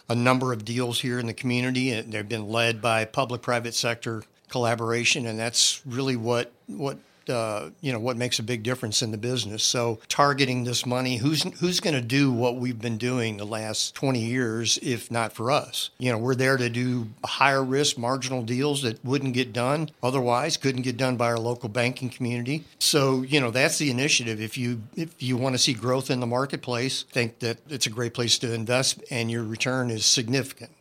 a number of deals here in the community, and they've been led by public-private sector collaboration, and that's really what makes a big difference in the business. So targeting this money, who's going to do what we've been doing the last 20 years, if not for us? We're there to do higher risk marginal deals that wouldn't get done otherwise, couldn't get done by our local banking community. So, that's the initiative. If you want to see growth in the marketplace, think that it's a great place to invest and your return is significant.